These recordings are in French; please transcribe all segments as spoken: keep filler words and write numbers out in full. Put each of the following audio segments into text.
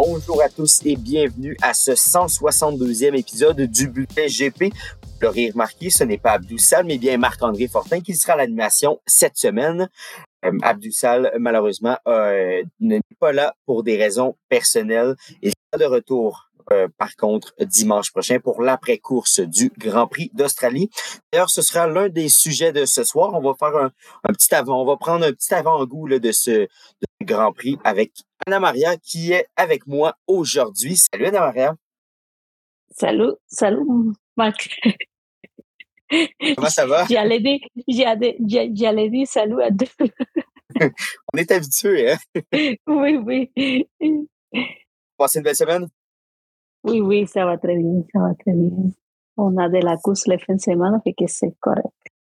Bonjour à tous et bienvenue à ce cent soixante-deuxième épisode du Bulletin G P. Vous l'aurez remarqué, ce n'est pas Abdou Sal, mais bien Marc-André Fortin qui sera à l'animation cette semaine. Euh, Abdou Sal, malheureusement, euh, n'est pas là pour des raisons personnelles. Il sera de retour, euh, par contre, dimanche prochain pour l'après-course du Grand Prix d'Australie. D'ailleurs, ce sera l'un des sujets de ce soir. On va faire un, un petit avant, on va prendre un petit avant-goût là, de, ce, de ce Grand Prix avec Anna Maria qui est avec moi aujourd'hui. Salut Anna Maria. Salut, salut Marc. Comment ça va? J'allais dire, j'allais, j'allais dire salut à deux. On est habitués, hein? Oui, oui. Passez une belle semaine? Oui, oui, ça va très bien, ça va très bien. On a de la course le fin de semaine, fait que c'est correct.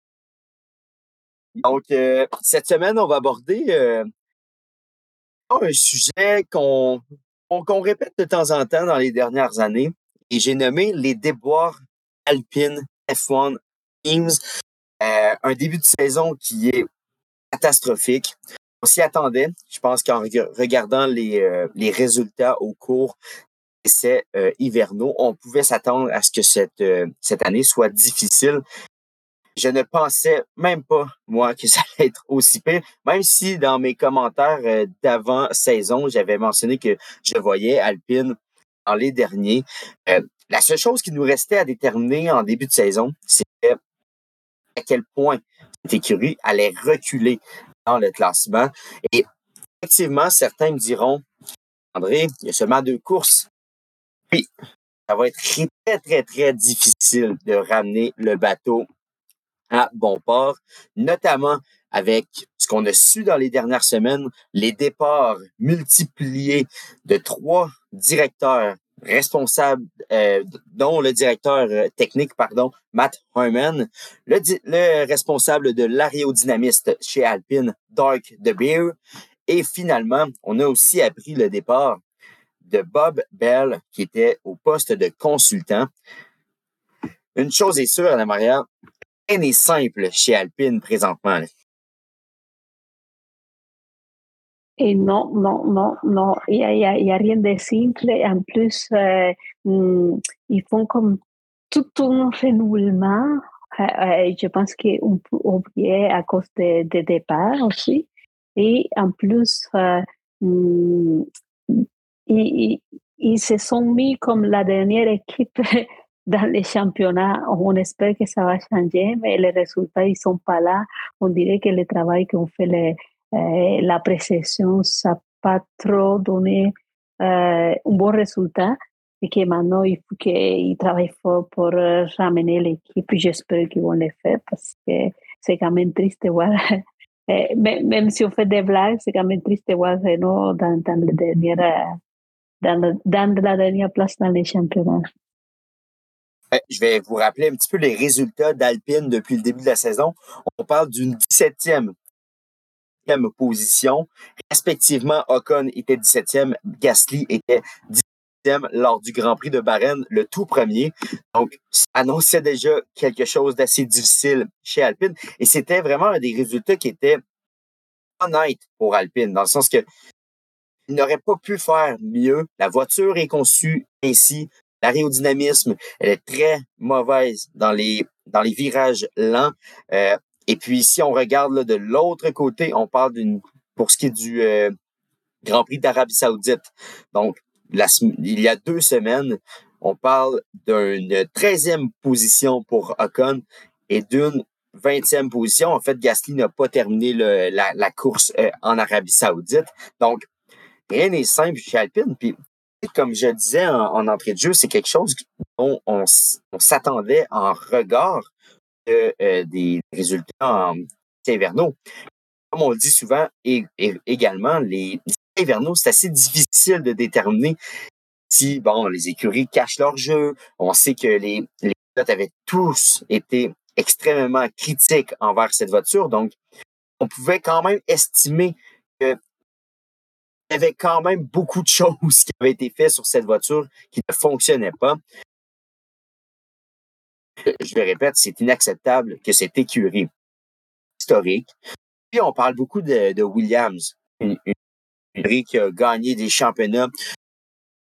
Donc, euh, cette semaine, on va aborder euh, un sujet qu'on, qu'on, qu'on répète de temps en temps dans les dernières années. Et j'ai nommé les déboires alpines F un Teams. Euh, un début de saison qui est catastrophique. On s'y attendait. Je pense qu'en regardant les, euh, les résultats au cours des essais euh, hivernaux, on pouvait s'attendre à ce que cette, euh, cette année soit difficile. Je ne pensais même pas, moi, que ça allait être aussi pire, même si dans mes commentaires euh, d'avant-saison, j'avais mentionné que je voyais Alpine dans les derniers. Euh, la seule chose qui nous restait à déterminer en début de saison, c'était à quel point cette écurie allait reculer dans le classement. Et effectivement, certains me diront, André, il y a seulement deux courses. Puis, ça va être très, très, très difficile de ramener le bateau à bon port, notamment avec ce qu'on a su dans les dernières semaines, les départs multipliés de trois directeurs responsables, euh, dont le directeur technique, pardon, Matt Harmon, le, le responsable de l'aérodynamiste chez Alpine, Dark De Beer, et finalement, on a aussi appris le départ de Bob Bell, qui était au poste de consultant. Une chose est sûre, Anna Maria, rien n'est simple chez Alpine présentement. Là. Et non, non, non, non, il n'y a, y a, y a rien de simple. En plus, euh, ils font comme tout un renouvellement. Euh, je pense qu'on peut oublier à cause des de départs aussi. Et en plus, euh, ils, ils se sont mis comme la dernière équipe dans les championnats. On espère que ça va changer, mais les résultats, ils ne sont pas là. On dirait que le travail qu'on fait, les, euh, la précision, ça n'a pas trop donné euh, un bon résultat. Et que maintenant, il faut qu'ils travaillent fort pour euh, ramener l'équipe. J'espère qu'ils vont le faire parce que c'est quand même triste de voir. Même si on fait des blagues, c'est quand même triste de voir Renault dans, dans les dernières dans, le, dans la dernière place dans les championnats. Je vais vous rappeler un petit peu les résultats d'Alpine depuis le début de la saison. On parle d'une dix-septième position. Respectivement, Ocon était dix-septième, Gasly était dix-septième lors du Grand Prix de Bahreïn, le tout premier. Donc, ça annonçait déjà quelque chose d'assez difficile chez Alpine. Et c'était vraiment un des résultats qui était honnête pour Alpine, dans le sens que il n'aurait pas pu faire mieux. La voiture est conçue ainsi. L'aérodynamisme, elle est très mauvaise dans les, dans les virages lents. Euh, et puis, si on regarde là, de l'autre côté, on parle d'une, pour ce qui est du euh, Grand Prix d'Arabie Saoudite. Donc, la, il y a deux semaines, on parle d'une treizième position pour Ocon et d'une vingtième position. En fait, Gasly n'a pas terminé le, la, la course euh, en Arabie Saoudite. Donc, rien n'est simple chez Alpine. Puis, comme je disais en, en entrée de jeu, c'est quelque chose dont on, on s'attendait en regard de, euh, des résultats en hivernaux. Comme on le dit souvent, et, et également, les hivernaux, c'est assez difficile de déterminer si, bon, les écuries cachent leur jeu. On sait que les, les pilotes avaient tous été extrêmement critiques envers cette voiture. Donc, on pouvait quand même estimer que il y avait quand même beaucoup de choses qui avaient été faites sur cette voiture qui ne fonctionnaient pas. Je le répète, c'est inacceptable que cette écurie historique. Puis on parle beaucoup de, de Williams, une, une écurie qui a gagné des championnats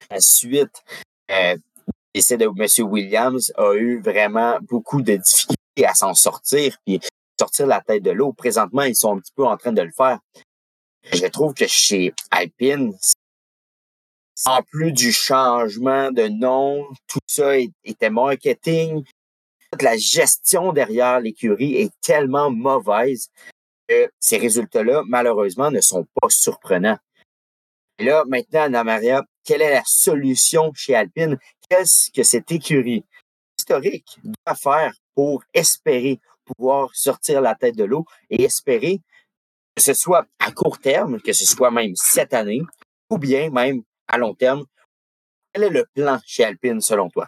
Ensuite, euh, l'essai de M. Williams a eu vraiment beaucoup de difficultés à s'en sortir puis sortir la tête de l'eau. Présentement, ils sont un petit peu en train de le faire. Je trouve que chez Alpine, en plus du changement de nom, tout ça était marketing. Toute la gestion derrière l'écurie est tellement mauvaise que ces résultats-là, malheureusement, ne sont pas surprenants. Et là, maintenant, Anna Maria, quelle est la solution chez Alpine? Qu'est-ce que cette écurie historique doit faire pour espérer pouvoir sortir la tête de l'eau et espérer que ce soit à court terme, que ce soit même cette année, ou bien même à long terme? Quel est le plan chez Alpine selon toi?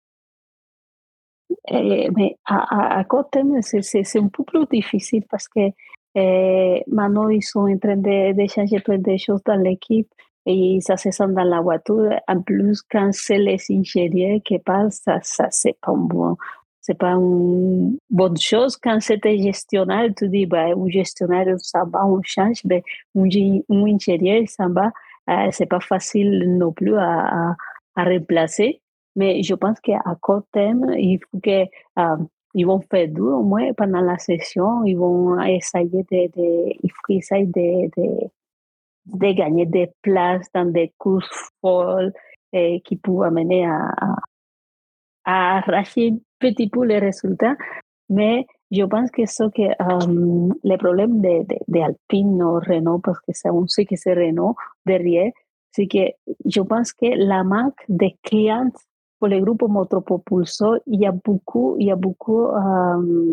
Eh, mais à, à, à court terme, c'est, c'est, c'est un peu plus difficile parce que eh, maintenant, ils sont en train de, de changer plein de choses dans l'équipe et ça se sent dans la voiture. En plus, quand c'est les ingénieurs qui passent, ça, ça c'est pas bon. C'est pas une bonne chose. Quand c'était gestionnaire, tu dis, bah, un gestionnaire s'en va, on change, mais un, un ingénieur s'en va, euh, c'est pas facile non plus à, à, à remplacer. Mais je pense qu'à court terme, il faut que euh, ils vont faire dur au moins pendant la session. Ils vont essayer de, de il faut qu'ils essayent de, de, de gagner des places dans des courses folles et qui peuvent amener à, à, à arracher un petit peu les résultats. Mais je pense que ce que um, le problème de, de, de Alpine ou Renault, parce que ça, on sait que c'est Renault derrière, c'est que je pense que la manque de clients pour les groupes motopropulseurs, il y a beaucoup, il y a beaucoup um,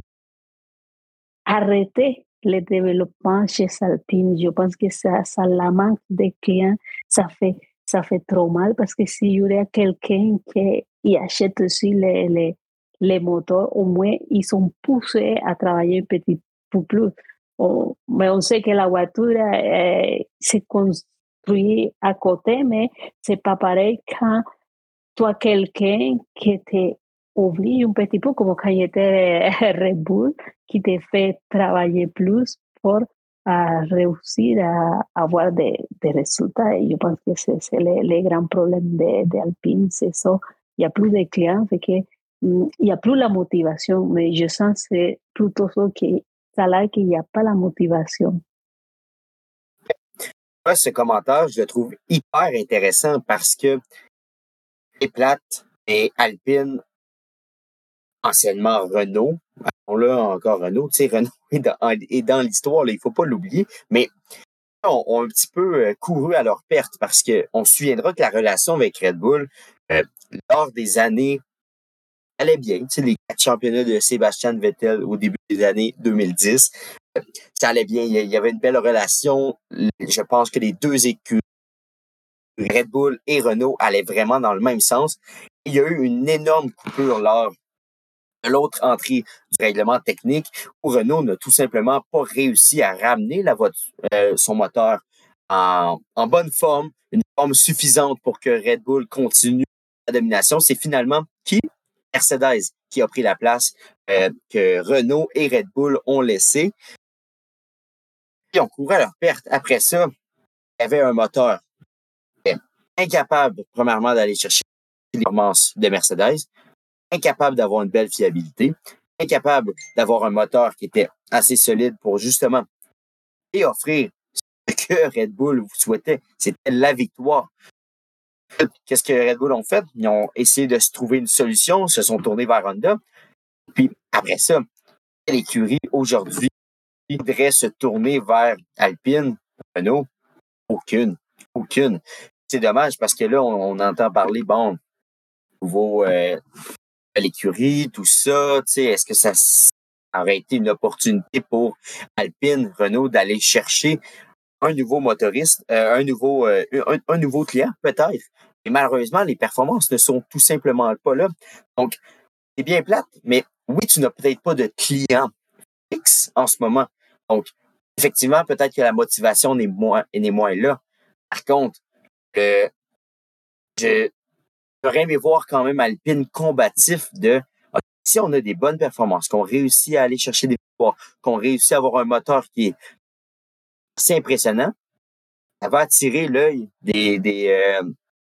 arrêté le développement chez Alpine. Je pense que ça, ça la manque de clients, ça fait, ça fait trop mal parce que s'il y aurait quelqu'un qui achète aussi les, les, les moteurs, au moins ils sont poussés à travailler un petit peu plus. Oh, mais on sait que la voiture euh, se construit à côté, mais c'est pas pareil quand tu as quelqu'un qui te oblige un petit peu, comme quand j'étais Red Bull, qui te fait travailler plus pour à réussir à avoir des, des résultats. Et je pense que c'est, c'est le, le grand problème de, de Alpine, c'est ça. Il n'y a plus de clients, fait que, mm, il n'y a plus la motivation, mais je sens que c'est plutôt ça que ça là qu'il n'y a pas la motivation. Moi, ce commentaire, je le trouve hyper intéressant parce que les plates et Alpine, anciennement Renault, on l'a encore Renault, tu sais, Renault est dans, est dans l'histoire, là, il faut pas l'oublier, mais ont, ont un petit peu euh, couru à leur perte parce que on se souviendra que la relation avec Red Bull, euh, lors des années, allait bien. Tu sais, les quatre championnats de Sébastien Vettel au début des années deux mille dix, euh, ça allait bien. Il y avait une belle relation. Je pense que les deux écuries, Red Bull et Renault, allaient vraiment dans le même sens. Il y a eu une énorme coupure lors de l'autre entrée du règlement technique où Renault n'a tout simplement pas réussi à ramener la voiture, euh, son moteur en, en bonne forme, une forme suffisante pour que Red Bull continue la domination. C'est finalement qui? Mercedes qui a pris la place euh, que Renault et Red Bull ont laissé. Ils ont couru à leur perte. Après ça, il y avait un moteur incapable, premièrement, d'aller chercher les performances de Mercedes, incapable d'avoir une belle fiabilité, incapable d'avoir un moteur qui était assez solide pour justement et offrir ce que Red Bull vous souhaitait, c'était la victoire. Qu'est-ce que Red Bull ont fait? Ils ont essayé de se trouver une solution, se sont tournés vers Honda. Puis après ça, l'écurie aujourd'hui voudrait se tourner vers Alpine, Renault, aucune, aucune. C'est dommage parce que là, on, on entend parler, bon, nouveau euh, l'écurie, tout ça, tu sais, est-ce que ça aurait été une opportunité pour Alpine, Renault d'aller chercher un nouveau motoriste, euh, un nouveau euh, un, un nouveau client, peut-être. Et malheureusement, les performances ne sont tout simplement pas là. Donc, c'est bien plate, mais oui, tu n'as peut-être pas de client fixe en ce moment. Donc, effectivement, peut-être que la motivation n'est moins, n'est moins là. Par contre, euh, je, j'aurais aimé voir quand même Alpine combatif de okay, si on a des bonnes performances, qu'on réussit à aller chercher des victoires, qu'on réussit à avoir un moteur qui est assez impressionnant, ça va attirer l'œil des, des, euh,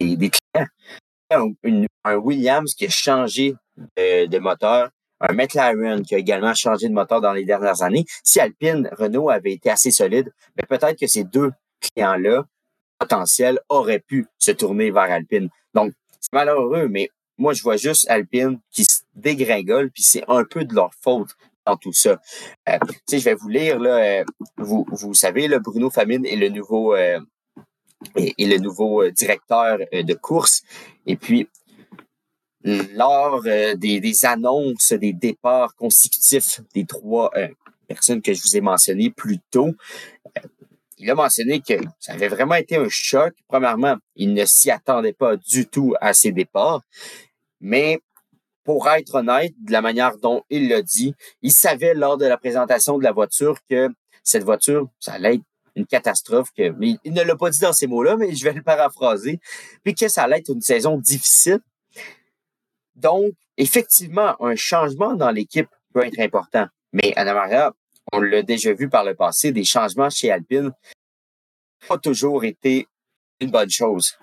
des, des clients. Un, une, un Williams qui a changé de, de moteur, un McLaren qui a également changé de moteur dans les dernières années. Si Alpine, Renault avait été assez solide, mais peut-être que ces deux clients-là, potentiels, auraient pu se tourner vers Alpine. Donc, c'est malheureux, mais moi, je vois juste Alpine qui se dégringole, puis c'est un peu de leur faute dans tout ça. Euh, tu sais, je vais vous lire, là, euh, vous, vous savez, là, Bruno Famine est le nouveau, euh, est, est le nouveau directeur de course. Et puis, lors euh, des, des annonces des départs consécutifs des trois euh, personnes que je vous ai mentionnées plus tôt, euh, il a mentionné que ça avait vraiment été un choc. Premièrement, il ne s'y attendait pas du tout à ces départs, mais pour être honnête, de la manière dont il l'a dit, il savait lors de la présentation de la voiture que cette voiture, ça allait être une catastrophe. Que, mais il ne l'a pas dit dans ces mots-là, mais je vais le paraphraser, puis que ça allait être une saison difficile. Donc, effectivement, un changement dans l'équipe peut être important. Mais Anna Maria, on l'a déjà vu par le passé, des changements chez Alpine n'ont pas toujours été une bonne chose.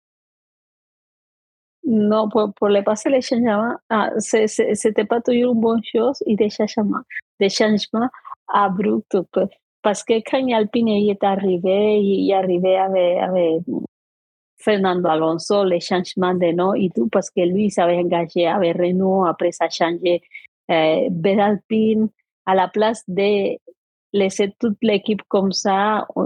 Non, pour, pour le passé, les changements, ah, c'est- c'est- c'était pas toujours une bonne chose et des changements, des changements abrupts. pe- Parce que quand Alpine y est arrivé, il est arrivé avec, avec Fernando Alonso, les changements de nom et tout, parce que lui, il s'avait engagé avec Renault, après ça a changé euh, vers Alpine, à la place de laisser toute l'équipe comme ça, on,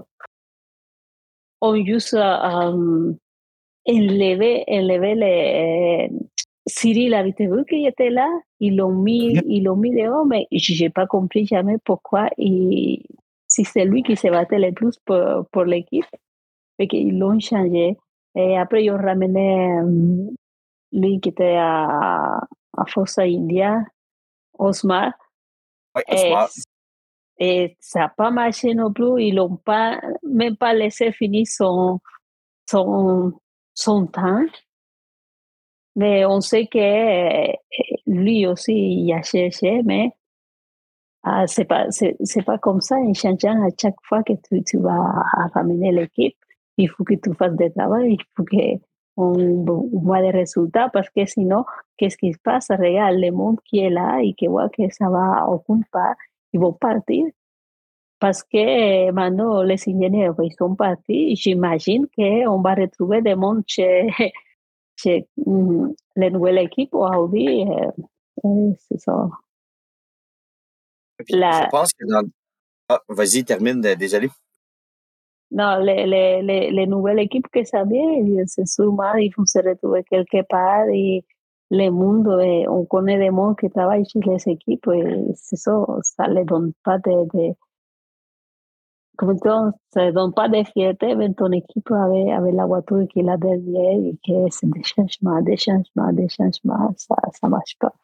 on juste euh, enlevé, enlevé les, euh, Cyril, avez-vous qu'il était là? Ils l'ont mis, ils l'ont mis dehors, mais j'ai pas compris jamais pourquoi. Et si c'est lui qui se battait le plus pour, pour l'équipe, et qu'ils l'ont changé. Et après, ils ont ramené euh, lui qui était à, à Forza India, Osmar. Oui, Et, Osmar. et ça n'a pas marché non plus. Ils l'ont pas, même pas laissé finir son, son, son temps. Mais on sait que euh, lui aussi, il a cherché, mais ah, c'est pas, c'est, c'est pas comme ça. En changeant à chaque fois que tu, tu vas ramener l'équipe, il faut que tu fasses du travail, il faut que on, on voit des résultats parce que sinon, qu'est-ce qui se passe? Regarde, le monde qui est là et qui voit que ça va aucune part, ils vont partir. Parce que maintenant, les ingénieurs, ils sont partis. J'imagine qu'on va retrouver des mondes chez, chez mm, les nouvelles équipes ou Audi. euh, euh, c'est ça. Puis, je La, pense que dans... Ah, vas-y, termine, euh, désolé. Non, les, les, les, les nouvelles équipes que ça vient, c'est sûrement, ils vont se retrouver quelque part et le monde, eh, on connaît des mondes qui travaillent sur les équipes et c'est ça, ça ne donne pas de, de comment dire, ça ne donne pas de fierté avec ton équipe avec, avec la voiture qui est là derrière et que c'est des changements, des changements, des changements, ça ne marche pas.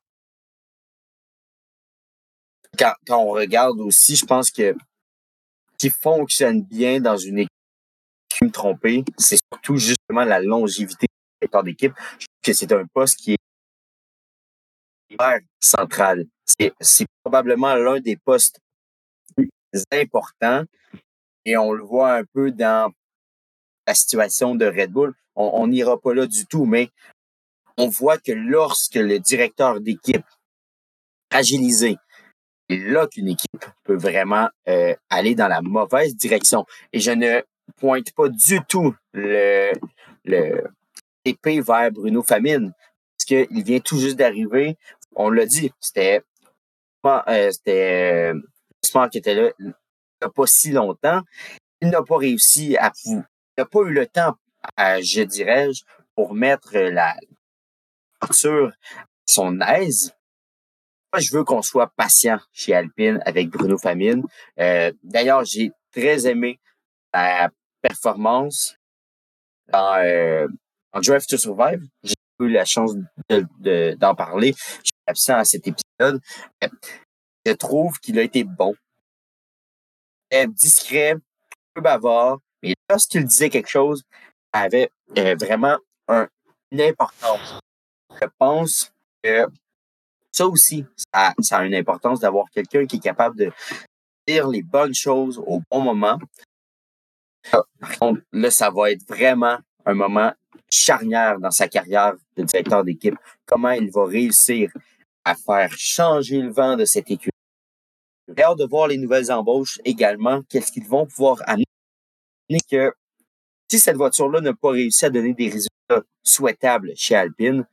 Quand, quand on regarde aussi, je pense que ce qui fonctionne bien dans une équipe, qui me tromper, c'est surtout justement la longévité du directeur d'équipe. Je trouve que c'est un poste qui est hyper central. C'est, c'est probablement l'un des postes plus importants et on le voit un peu dans la situation de Red Bull. On n'ira pas là du tout, mais on voit que lorsque le directeur d'équipe agilisé, c'est là qu'une équipe peut vraiment euh, aller dans la mauvaise direction. Et je ne pointe pas du tout le, le épée vers Bruno Famine, parce qu'il vient tout juste d'arriver. On l'a dit, c'était euh, c'était Smart qui était là il n'y a pas si longtemps. Il n'a pas réussi à... Il n'a pas eu le temps, à, je dirais, pour mettre la voiture à son aise. Moi, je veux qu'on soit patient chez Alpine avec Bruno Famine. Euh, d'ailleurs, j'ai très aimé la performance dans, euh, en Drive to Survive. J'ai eu la chance de, de, d'en parler. Je suis absent à cet épisode. Je trouve qu'il a été bon. Euh, discret, peu bavard, mais lorsqu'il disait quelque chose, ça avait euh, vraiment un, une importance. Je pense que ça aussi, ça, ça a une importance d'avoir quelqu'un qui est capable de dire les bonnes choses au bon moment. Par contre, là, ça va être vraiment un moment charnière dans sa carrière de directeur d'équipe. Comment il va réussir à faire changer le vent de cette équipe. J'ai hâte de voir les nouvelles embauches également. Qu'est-ce qu'ils vont pouvoir amener que si cette voiture-là n'a pas réussi à donner des résultats souhaitables chez Alpine,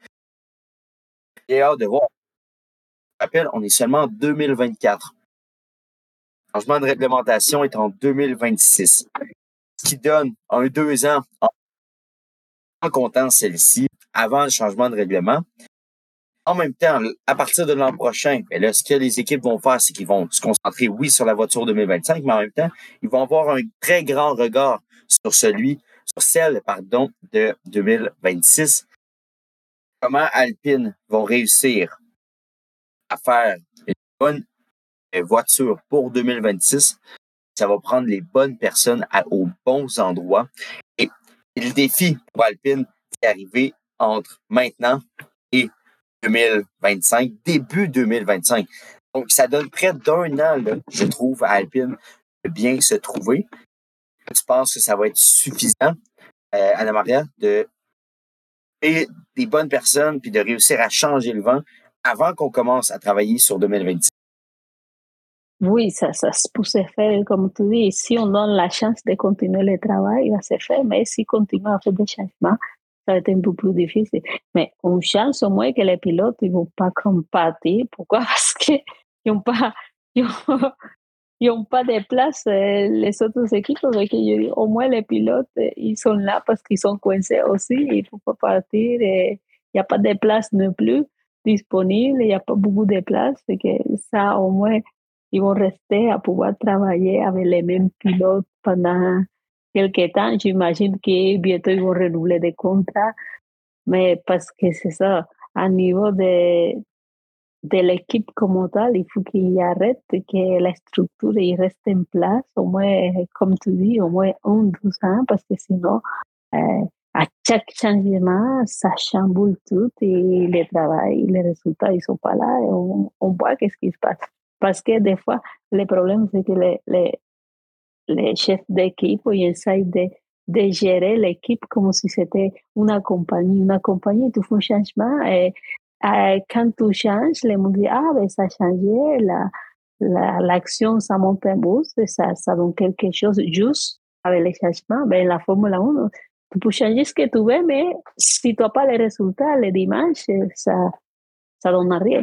j'ai hâte de voir. Je rappelle, on est seulement en deux mille vingt-quatre. Le changement de réglementation est en deux mille vingt-six. Ce qui donne un deux ans en, en comptant celle-ci avant le changement de règlement. En même temps, à partir de l'an prochain, ben là, ce que les équipes vont faire, c'est qu'ils vont se concentrer, oui, sur la voiture deux mille vingt-cinq, mais en même temps, ils vont avoir un très grand regard sur celui, sur celle, pardon, de deux mille vingt-six. Comment Alpine vont réussir à faire une bonne voiture pour deux mille vingt-six. Ça va prendre les bonnes personnes à, aux bons endroits. Et, et le défi pour Alpine, c'est d'arriver entre maintenant et deux mille vingt-cinq, début deux mille vingt-cinq. Donc, ça donne près d'un an, là, je trouve, à Alpine de bien se trouver. Je pense que ça va être suffisant, euh, Anna-Maria, de et des bonnes personnes puis de réussir à changer le vent avant qu'on commence à travailler sur deux mille vingt-six. Oui, ça, ça se peut se faire, comme tu dis. Si on donne la chance de continuer le travail, il va se faire. Mais si on continue à faire des changements, ça va être un peu plus difficile. Mais on chance au moins que les pilotes ne vont pas comme partir. Pourquoi? Parce qu'ils n'ont pas, ils ont, ils ont pas de place, euh, les autres équipes. Donc, au moins, les pilotes, ils sont là parce qu'ils sont coincés aussi. Il ne faut pas partir. Il n'y a pas de place non plus disponible. Il n'y a pas beaucoup de place. Et que ça, au moins, ils vont rester à pouvoir travailler avec les mêmes pilotes pendant quelques temps. J'imagine que bientôt ils vont renouveler des contrats, mais parce que c'est ça, à niveau de, de l'équipe comme telle, il faut qu'il arrête, que la structure il reste en place, au moins, comme tu dis, au moins un, deux ans, parce que sinon, euh, à chaque changement, ça chamboule tout et le travail, les résultats, ils sont pas là et on, on voit qu'est-ce qui se passe. Parce que des fois, le problème, c'est que les, les, les chefs d'équipe, ils essayent de, de gérer l'équipe comme si c'était une compagnie. Une compagnie, tu fais un changement et, et quand tu changes, les gens disent, ah, ben ça a changé, la, la, l'action, ça monte un boost, ça, ça donne quelque chose juste avec les changements. Ben, la Formule un, tu peux changer ce que tu veux, mais si tu n'as pas les résultats le dimanche, ça ça donne rien.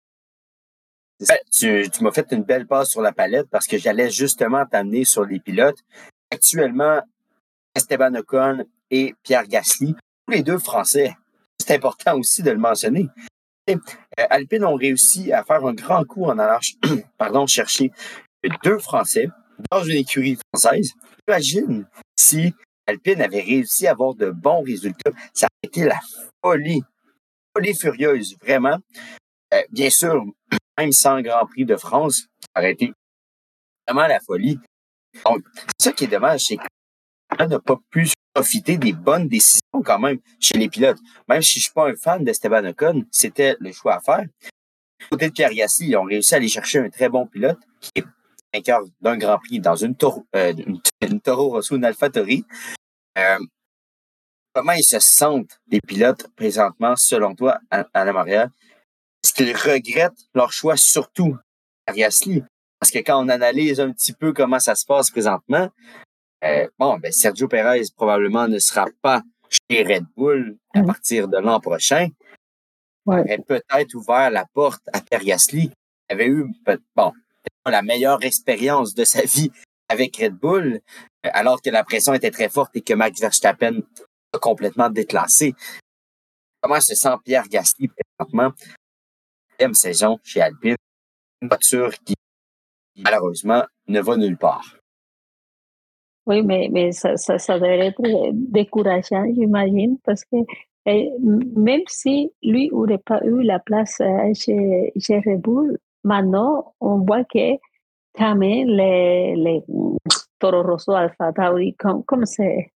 Ben, tu, tu m'as fait une belle passe sur la palette parce que j'allais justement t'amener sur les pilotes. Actuellement, Esteban Ocon et Pierre Gasly, tous les deux français. C'est important aussi de le mentionner. Et, euh, Alpine ont réussi à faire un grand coup en allant pardon, chercher deux Français dans une écurie française. Imagine si Alpine avait réussi à avoir de bons résultats. Ça a été la folie, folie furieuse, vraiment. Euh, bien sûr, même sans Grand Prix de France, ça aurait été vraiment la folie. Donc, c'est ça qui est dommage, c'est qu'on n'a pas pu profiter des bonnes décisions quand même chez les pilotes. Même si je suis pas un fan d'Esteban Ocon, c'était le choix à faire. Du côté de Pierre Gasly, ils ont réussi à aller chercher un très bon pilote qui est vainqueur d'un Grand Prix dans une, Toro, euh, une, une Toro Rosso, une AlphaTauri. Euh, comment ils se sentent, les pilotes, présentement, selon toi, Anna-Maria? Est-ce qu'ils regrettent leur choix, surtout Pierre Gasly? Parce que quand on analyse un petit peu comment ça se passe présentement, euh, bon, ben Sergio Pérez probablement ne sera pas chez Red Bull à mmh. partir de l'an prochain. Ouais. Il aurait peut-être ouvert la porte à Pierre Gasly. Il avait eu, bon, la meilleure expérience de sa vie avec Red Bull, alors que la pression était très forte et que Max Verstappen a complètement déclassé. Comment se sent Pierre Gasly présentement? Deuxième saison chez Alpine, une voiture qui, malheureusement, ne va nulle part. Oui, mais, mais ça, ça, ça devrait être décourageant, j'imagine, parce que eh, même si lui n'aurait pas eu la place euh, chez, chez Red Bull, maintenant, on voit que quand même les, les Toro Rosso, Alpha Tauri, comme, comme c'est,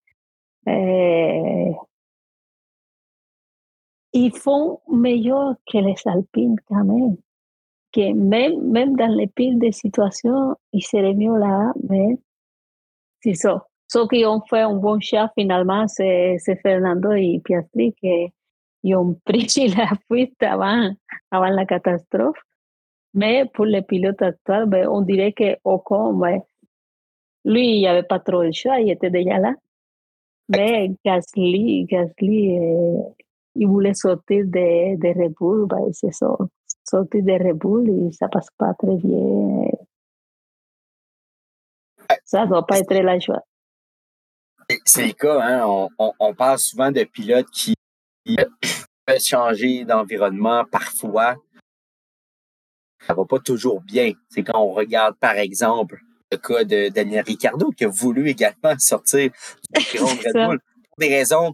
eh, ils font mieux que les Alpines quand même. Que même, même dans les pires des situations, ils seraient mieux là, mais c'est ça. Ceux qui ont fait un bon choix finalement, c'est, c'est Fernando et Piastri qui ont pris la fuite avant, avant la catastrophe. Mais pour les pilotes actuels, ben, on dirait que Ocon, ben, lui, il n'y avait pas trop de choix, il était déjà là. Mais Gasly, Gasly, euh, il voulait sortir de, de Red Bull, ben, il s'est sorti de Red Bull et ça passe pas très bien. Ça doit pas être la joie. C'est le cas, hein? On, on, on parle souvent de pilotes qui peuvent changer d'environnement parfois. Ça va pas toujours bien. C'est quand on regarde, par exemple, le cas de Daniel Ricciardo qui a voulu également sortir du giron de Red Bull pour des raisons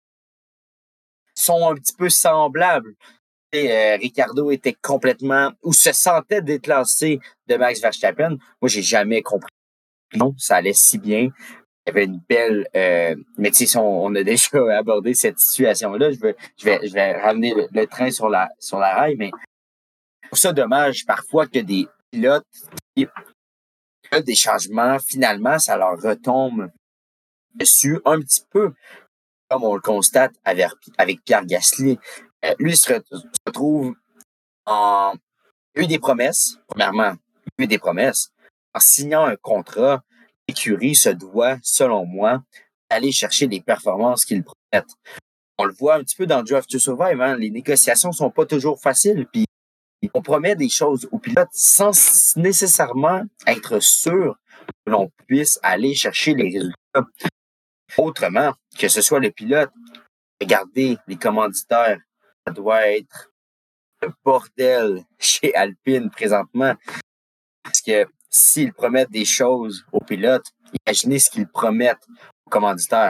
qui sont un petit peu semblables. Et, euh, Ricciardo était complètement ou se sentait déclassé de Max Verstappen. Moi, j'ai jamais compris. Non, ça allait si bien. Il y avait une belle... Euh, mais tu sais, on, on a déjà abordé cette situation-là. Je vais, je vais, je vais ramener le, le train sur la, sur la rail, mais je trouve ça dommage parfois que des pilotes qui ont des changements, finalement, ça leur retombe dessus un petit peu, comme on le constate avec, avec Pierre Gasly. Euh, lui se, re, se retrouve en... Il a eu des promesses, premièrement, il a eu des promesses. En signant un contrat, l'écurie se doit, selon moi, d'aller chercher les performances qu'ils promettent. On le voit un petit peu dans Drive to Survive, hein? Les négociations sont pas toujours faciles, puis on promet des choses aux pilotes sans nécessairement être sûr que l'on puisse aller chercher les résultats. Autrement, que ce soit le pilote, regardez les commanditaires, ça doit être le bordel chez Alpine présentement. Parce que s'ils promettent des choses aux pilotes, imaginez ce qu'ils promettent aux commanditaires.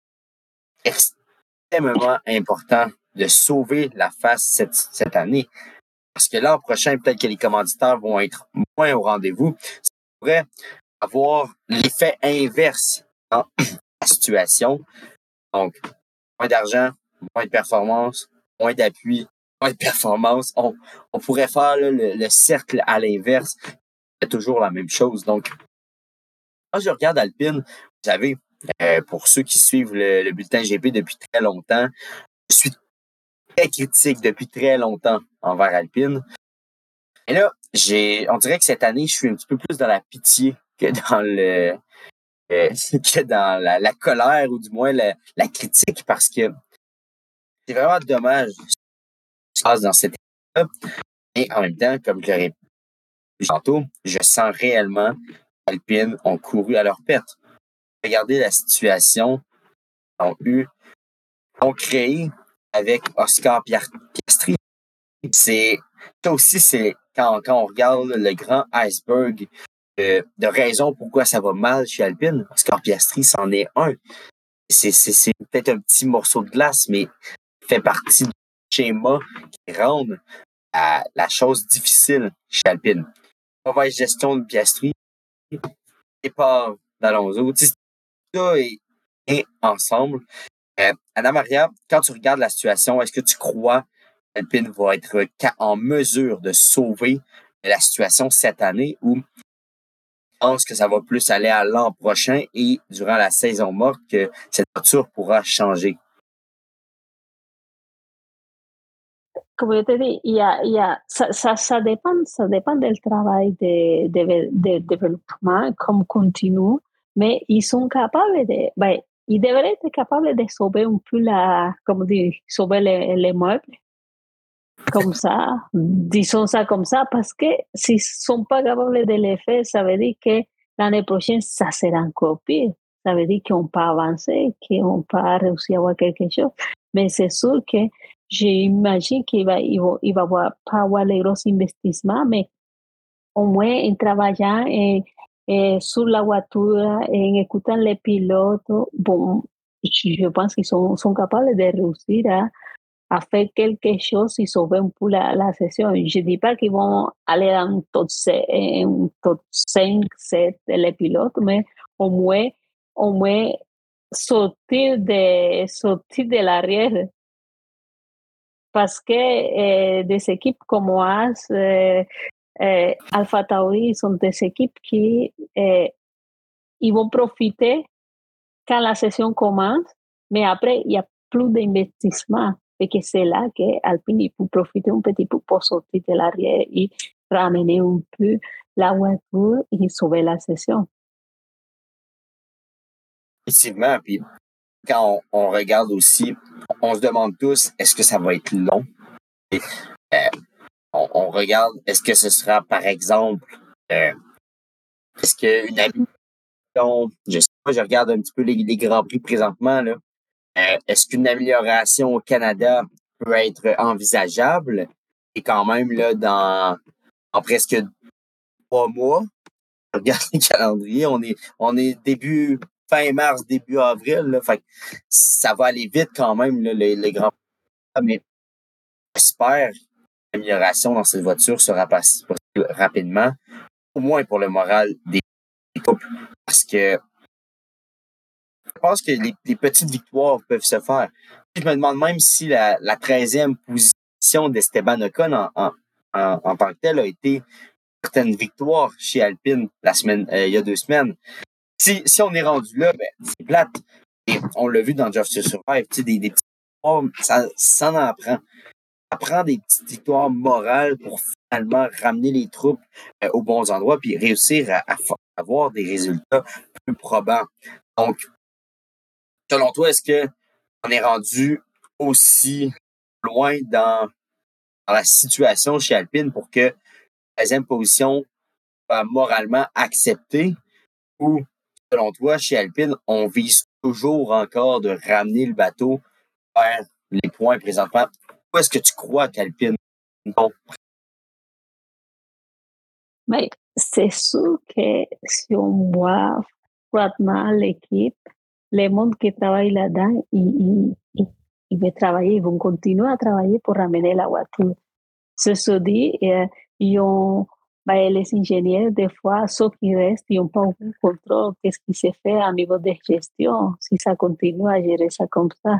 Extrêmement important de sauver la face cette, cette année. Parce que l'an prochain, peut-être que les commanditaires vont être moins au rendez-vous. Ça pourrait avoir l'effet inverse dans la situation. Donc, moins d'argent, moins de performance, moins d'appui, moins de performance. On, on pourrait faire là, le, le cercle à l'inverse. C'est toujours la même chose. Donc, quand je regarde Alpine, vous savez, euh, pour ceux qui suivent le, le bulletin G P depuis très longtemps, je suis très critique depuis très longtemps envers Alpine. Et là, j'ai, on dirait que cette année, je suis un petit peu plus dans la pitié que dans le, euh, que dans la, la colère ou du moins la, la critique parce que c'est vraiment dommage ce qui se passe dans cette équipe-là. Et en même temps, comme je l'aurais dit tantôt, je sens réellement qu'Alpine ont couru à leur perte. Regardez la situation qu'ils ont eu, ont créé avec Oscar Piastri. C'est, ça aussi, c'est quand, quand on regarde le grand iceberg de, de raisons pourquoi ça va mal chez Alpine. Oscar Piastri, c'en est un. C'est, c'est, c'est peut-être un petit morceau de glace, mais fait partie du schéma qui rend la, la chose difficile chez Alpine. Mauvaise gestion de Piastri, départ d'Alonso. Tout ça est, est ensemble. Euh, Anna Maria, quand tu regardes la situation, est-ce que tu crois qu'Alpine va être en mesure de sauver la situation cette année ou tu penses que ça va plus aller à l'an prochain et durant la saison morte que cette voiture pourra changer? Como yo te di, ya, ya, ça, ça, ça dépend, ça dépend du travail de, de, de développement, comme continue, mais ils sont capables de, ben, ils devraient être capables de sauver un peu la, comme dire, sauver les, les meubles, comme ça, disons ça comme ça, parce que s'ils ne sont pas capables de le faire, ça veut dire que l'année prochaine, ça sera encore pire. Ça veut dire qu'ils n'ont pas avancé, qu'ils n'ont pas réussi à avoir quelque chose. Mais c'est sûr que j'imagine qu'il va, il va, il va avoir, pas avoir les gros investissements, mais au moins en travaillant et, et sur la voiture, en écoutant les pilotes, bon, je pense qu'ils sont, sont capables de réussir à à faire quelque chose y sauver un peu la, la session. Je ne dis pas qu'ils vont aller dans un top, un top cinq, sept les pilotes, mais au moins, au moins sortir de, sortir de l'arrière. Parce que eh, des équipes comme As, eh, eh, Alpha Tauri sont des équipes qui eh, ils vont profiter quand la session commence, mais après, il n'y a plus d'investissement. Et que c'est là qu'Alpine il peut profiter un petit peu pour sortir de l'arrière et ramener un peu la voiture et sauver la session. Effectivement, puis quand on, on regarde aussi, on se demande tous, est-ce que ça va être long? Et, euh, on, on regarde, est-ce que ce sera, par exemple, euh, est-ce qu'une amélioration, je sais pas, je regarde un petit peu les, les Grands Prix présentement, là, euh, est-ce qu'une amélioration au Canada peut être envisageable? Et quand même, là, dans en presque trois mois, je regarde les calendriers, on est, on est début, fin mars, début avril, là, fait que ça va aller vite quand même, là, les, les Grands Prix, mais j'espère que l'amélioration dans cette voiture sera possible rapidement, au moins pour le moral des couples, parce que je pense que les, les petites victoires peuvent se faire. Je me demande même si la, la treizième position d'Esteban Ocon en, en, en, en tant que telle a été certaine victoire chez Alpine la semaine, euh, il y a deux semaines. Si, si on est rendu là, ben, c'est plate. Et on l'a vu dans Drive to Survive, tu sais, des, des petites victoires, ça, ça en prend. Ça prend des petites victoires morales pour finalement ramener les troupes euh, aux bons endroits puis réussir à, à avoir des résultats plus probants. Donc, selon toi, est-ce que on est rendu aussi loin dans, dans la situation chez Alpine pour que la deuxième position soit moralement acceptée ou, selon toi, chez Alpine, on vise toujours encore de ramener le bateau vers les points présentement? Où est-ce que tu crois qu'Alpine? Non. Mais c'est sûr que si on voit froidement l'équipe, les monde qui travaille là-dedans, ils, ils, ils, ils vont travailler, ils vont continuer à travailler pour ramener la voiture. Ceci dit, euh, ils ont, ben, les ingénieurs, des fois, ceux qui restent, ils n'ont pas aucun contrôle de ce qui se fait à niveau de gestion, si ça continue à gérer ça comme ça.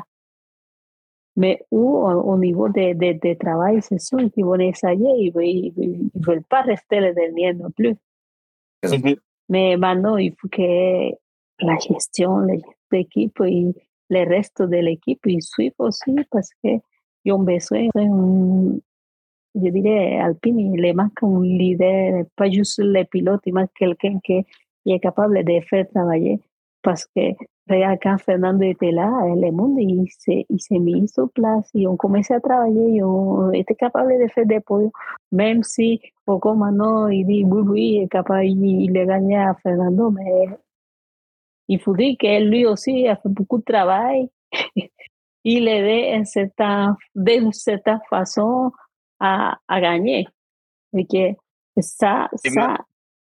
Mais où, au, au niveau de, de, de travail, c'est sûr qu'ils vont essayer, ils ne veulent pas rester les derniers non plus. Mm-hmm. Mais maintenant, il faut que la gestion, l'équipe et le reste de l'équipe, ils suivent aussi parce qu'ils ont besoin, un, je dirais, Alpine, il les manque un leader, pas juste les pilotes, il manque quelqu'un qui est capable de faire travailler. Parce que regarde, quand Fernando était là, le monde, il s'est, il s'est mis sur place, ils ont commencé à travailler, ils ont été capables de faire des podiums, même si Ocon maintenant, il dit oui, oui, il est capable, il, il le gagnait à Fernando, mais il faut dire que lui aussi a fait beaucoup de travail. Il aidait en certain, d'une certaine façon à, à gagner. Et que ça, ça.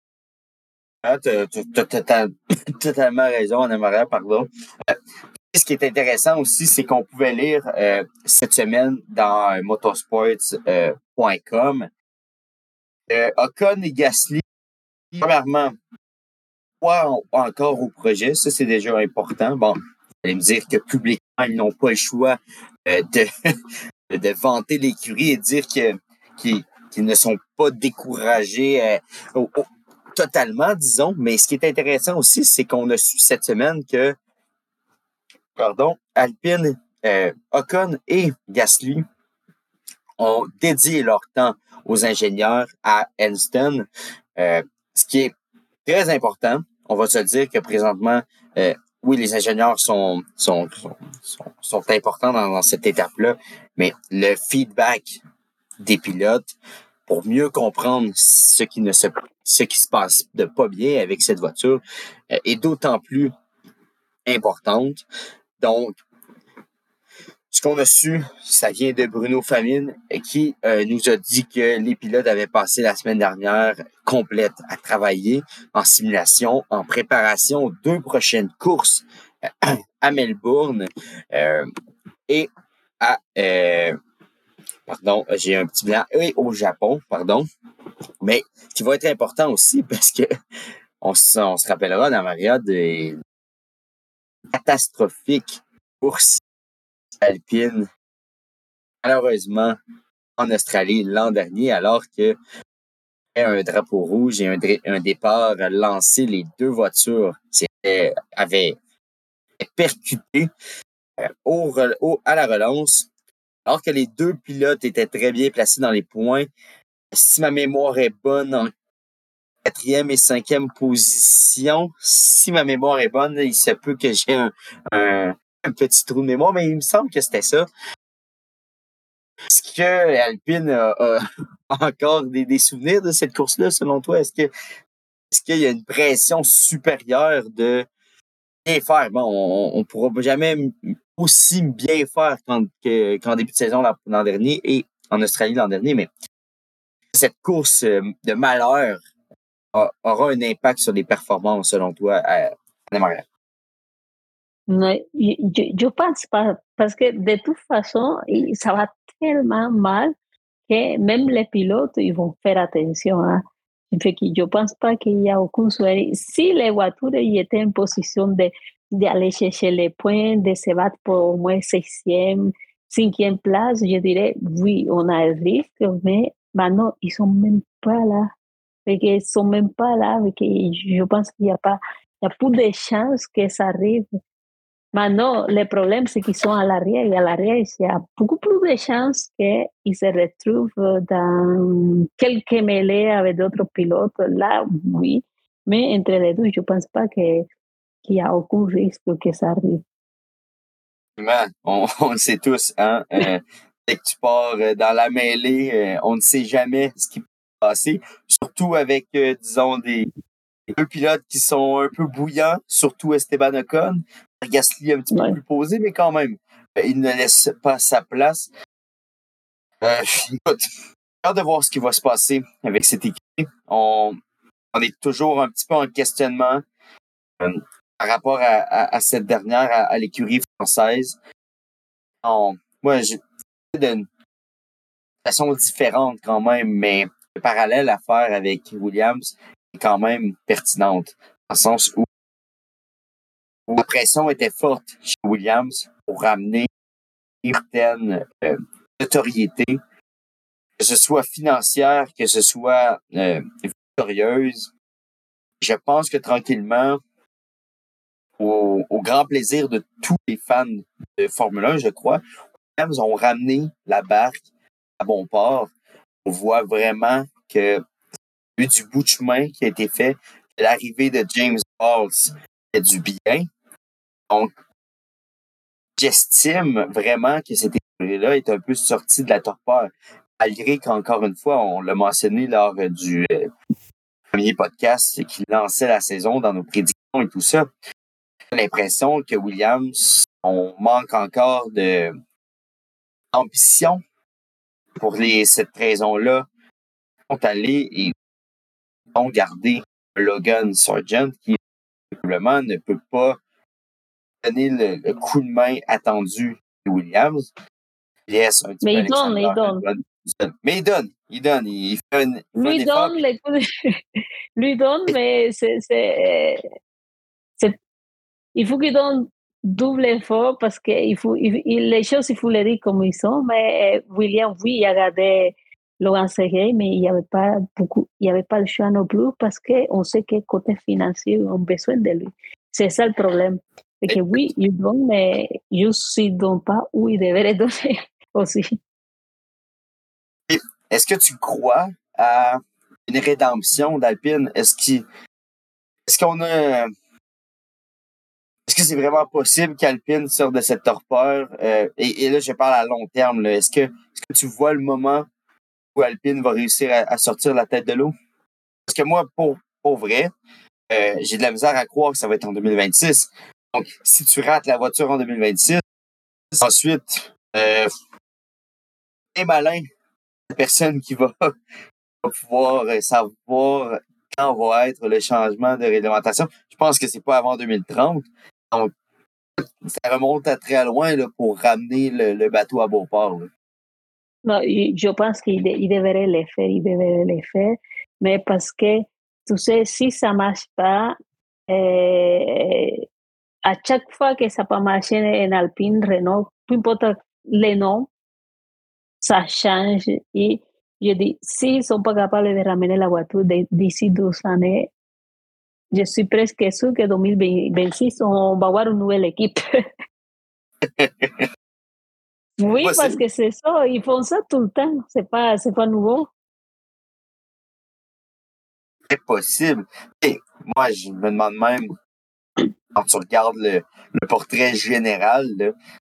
Ah, tu as totalement raison, Anna-Maria, pardon. Euh, ce qui est intéressant aussi, c'est qu'on pouvait lire euh, cette semaine dans euh, motorsports point com euh, Ocon et Gasly, premièrement, pas encore au projet. Ça, c'est déjà important. Bon, vous allez me dire que publiquement, ils n'ont pas le choix euh, de, de vanter l'écurie et dire que, qu'ils, qu'ils ne sont pas découragés euh, au, au, totalement, disons. Mais ce qui est intéressant aussi, c'est qu'on a su cette semaine que, pardon, Alpine, euh, Ocon et Gasly ont dédié leur temps aux ingénieurs à Enston, euh, ce qui est très important. On va se dire que présentement, euh, oui, les ingénieurs sont, sont, sont, sont importants dans, dans cette étape-là, mais le feedback des pilotes pour mieux comprendre ce qui ne se, ce qui se passe de pas bien avec cette voiture euh, est d'autant plus importante. Donc, ce qu'on a su, ça vient de Bruno Famine, qui euh, nous a dit que les pilotes avaient passé la semaine dernière complète à travailler en simulation, en préparation aux deux prochaines courses euh, à Melbourne euh, et à... Euh, pardon, j'ai un petit blanc, et au Japon, pardon. Mais qui va être important aussi parce que on, on se rappellera dans la période des catastrophiques courses alpines malheureusement en Australie l'an dernier, alors que un drapeau rouge et un, un départ lancé, les deux voitures c'était, avaient percuté euh, au, au, à la relance, alors que les deux pilotes étaient très bien placés dans les points. Si ma mémoire est bonne, en quatrième et cinquième position, si ma mémoire est bonne, il se peut que j'ai un, un, un petit trou de mémoire, mais il me semble que c'était ça. Est-ce que Alpine a, a encore des, des souvenirs de cette course-là, selon toi? Est-ce que est-ce qu'il y a une pression supérieure de bien faire? Bon, on ne pourra jamais aussi bien faire qu'en, que, qu'en début de saison l'an, l'an dernier et en Australie l'an dernier, mais cette course de malheur a, aura un impact sur les performances, selon toi, à, à démarrage? Non, je, je pense pas, parce que de toute façon, ça va tellement mal que même les pilotes, ils vont faire attention. Hein. Fait que je pense pas qu'il y a aucun souci. Si les voitures y étaient en position de, d'aller chercher les points, de se battre pour au moins sixième, cinquième place, je dirais, oui, on a le risque, mais maintenant, ils sont même pas là. Fait qu'ils sont même pas là. Fait que je pense qu'il y a pas, il y a peu de chances que ça arrive. Maintenant, le problème, c'est qu'ils sont à l'arrière et à l'arrière, il y a beaucoup plus de chances qu'ils se retrouvent dans quelques mêlées avec d'autres pilotes. Là, oui, mais entre les deux, je ne pense pas que, qu'il y a aucun risque que ça arrive. On, on le sait tous, hein? Euh, dès que tu pars dans la mêlée, euh, on ne sait jamais ce qui peut se passer. Surtout avec, euh, disons, des, des deux pilotes qui sont un peu bouillants, surtout Esteban Ocon. Gasly un petit peu Ouais. plus posé, mais quand même, il ne laisse pas sa place. Euh, écoute, j'ai hâte de voir ce qui va se passer avec cette équipe. On, on est toujours un petit peu en questionnement euh, par rapport à, à, à cette dernière, à, à l'écurie française. On, moi, j'ai d'une façon différente quand même, mais le parallèle à faire avec Williams est quand même pertinente, dans le sens où, où la pression était forte chez Williams pour ramener une certaine euh, notoriété, que ce soit financière, que ce soit euh, victorieuse. Je pense que tranquillement, au, au grand plaisir de tous les fans de Formule un, je crois, Williams ont ramené la barque à bon port. On voit vraiment que eu du bout de chemin qui a été fait, que l'arrivée de James Bowles fait du bien. Donc, j'estime vraiment que cette écurie-là est un peu sortie de la torpeur. Malgré qu'encore une fois, on l'a mentionné lors du euh, premier podcast qui lançait la saison dans nos prédictions et tout ça, j'ai l'impression que Williams, on manque encore de d'ambition pour les, cette raison-là. Ils sont allés et ont gardé Logan Sargent qui, probablement, ne peut pas donner le, le coup de main attendu de Williams. Yes, un petit Mais peu il donne, Alexander il donne. Hamilton. Mais il donne, il donne, il fait un, il fait un Lui effort. donne les coups de... Lui donne, mais c'est, c'est, c'est... il faut qu'il donne double effort parce que il faut, il, il, les choses, il faut les dire comme ils sont. Mais William, oui, il a gardé Logan Sergey, mais il n'y avait pas beaucoup, il n'y avait pas le choix non plus parce qu'on sait que côté financier, on a besoin de lui. C'est ça le problème. C'est que oui, il donne, mais juste s'il ne donne pas, où il devrait donner aussi. Est-ce que tu crois à une rédemption d'Alpine? Est-ce qu'il, est-ce qu'on a, est-ce que c'est vraiment possible qu'Alpine sorte de cette torpeur? Euh, et, et là, je parle à long terme. Là. Est-ce que, est-ce que tu vois le moment où Alpine va réussir à, à sortir la tête de l'eau? Parce que moi, pour, pour vrai, euh, j'ai de la misère à croire que ça va être en deux mille vingt-six. Donc, si tu rates la voiture en deux mille vingt-six, ensuite, euh, c'est malin, la personne qui va, va pouvoir euh, savoir quand va être le changement de réglementation. Je pense que c'est pas avant deux mille trente. Donc, ça remonte à très loin là, pour ramener le, le bateau à bon port. Là. Non, je pense qu'il il devrait le faire, il devrait le faire, mais parce que, tu sais, si ça ne marche pas, euh, à chaque fois que ça n'a pas marché en Alpine, Renault, peu importe le nom, ça change. Et je dis, s'ils ne sont pas capables de ramener la voiture d'ici deux années, je suis presque sûre que deux mille vingt-six, on va avoir une nouvelle équipe. Oui, parce Possible, que c'est ça, ils font ça tout le temps, c'est pas c'est pas nouveau. très possible. Et moi, je me demande même, quand tu regardes le, le portrait général, là,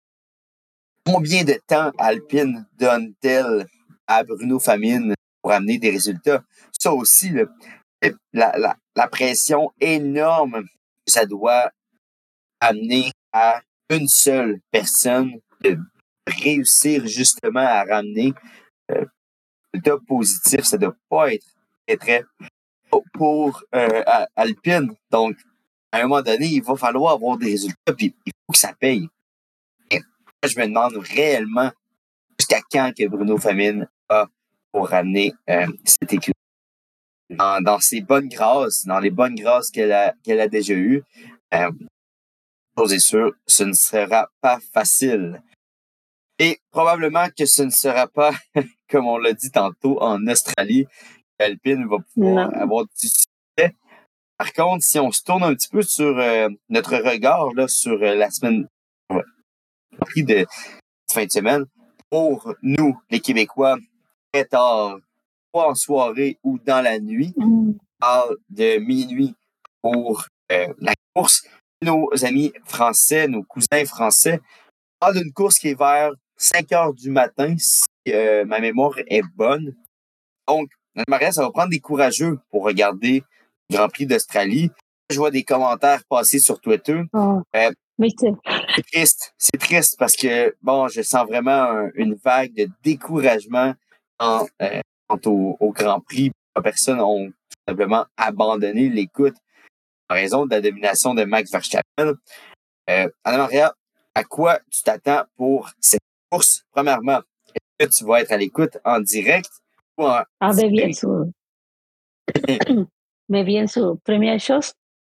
combien de temps Alpine donne-t-elle à Bruno Famine pour amener des résultats? Ça aussi, là, la, la, la pression énorme que ça doit amener à une seule personne de réussir justement à ramener euh, le top positif, ça ne doit pas être très, très pour euh, Alpine. Donc, à un moment donné, il va falloir avoir des résultats, puis il faut que ça paye. Et moi, je me demande réellement jusqu'à quand que Bruno Famine a pour ramener euh, cette équipe. Dans, dans ses bonnes grâces, dans les bonnes grâces qu'elle a, qu'elle a déjà eues, euh, chose est sûre, ce ne sera pas facile. Et probablement que ce ne sera pas, comme on l'a dit tantôt, en Australie, qu'Alpine va pouvoir Non. avoir du succès. Par contre, si on se tourne un petit peu sur euh, notre regard là, sur euh, la semaine ouais, prix de fin de semaine, pour nous, les Québécois, très tard, soit en soirée ou dans la nuit, Mmh. on parle de minuit pour euh, la course. Nos amis français, nos cousins français, parlent d'une course qui est vers cinq heures du matin, si euh, ma mémoire est bonne. Donc, Maria, ça va prendre des courageux pour regarder le Grand Prix d'Australie. Je vois des commentaires passer sur Twitter. Oh, Euh, oui, c'est c'est triste. C'est triste parce que, bon, je sens vraiment un- une vague de découragement en, euh, quant au, au Grand Prix. Les personnes ont tout simplement abandonné l'écoute en raison de la domination de Max Verstappen. Euh, Anna-Maria, à quoi tu t'attends pour cette course? Premièrement, est-ce que tu vas être à l'écoute en direct ou en ah ben, bien différé? sûr. Mais bien sûr, première chose,